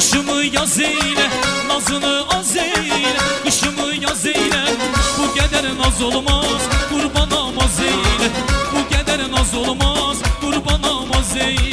Kışımı yaz eyle, nazını az eyle. Kışımı yaz eyle, bu kadar naz olmaz. Kurban namaz eyle, bu kadar naz olmaz. Kurban namaz eyle.